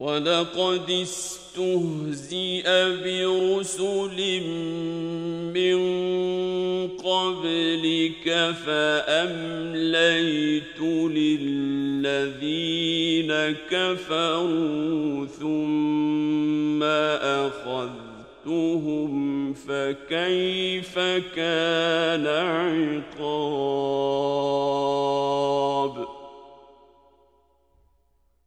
وَلَقَدِ اسْتُهْزِئَ بِرُسُلٍ مِّن قَبْلِكَ فَأَمْلَيْتُ لِلَّذِينَ كَفَرُوا ثُمَّ أَخَذْتُهُمْ فَكَيْفَ كَانَ عِقَابِ